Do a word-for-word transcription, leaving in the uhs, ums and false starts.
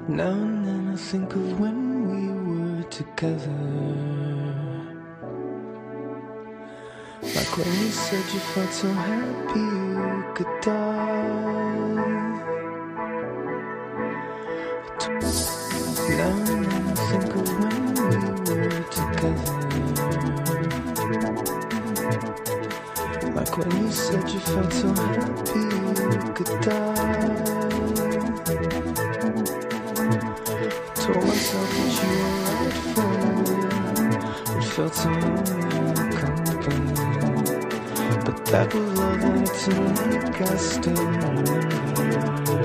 Now and then I think of when we were together, like when you said you felt so happy you could die. Now and then I think of when we were together, like when you said you felt so happy you could die. Told myself that you were right for me, but felt so lonely in your company. But that was love and to make us still remember.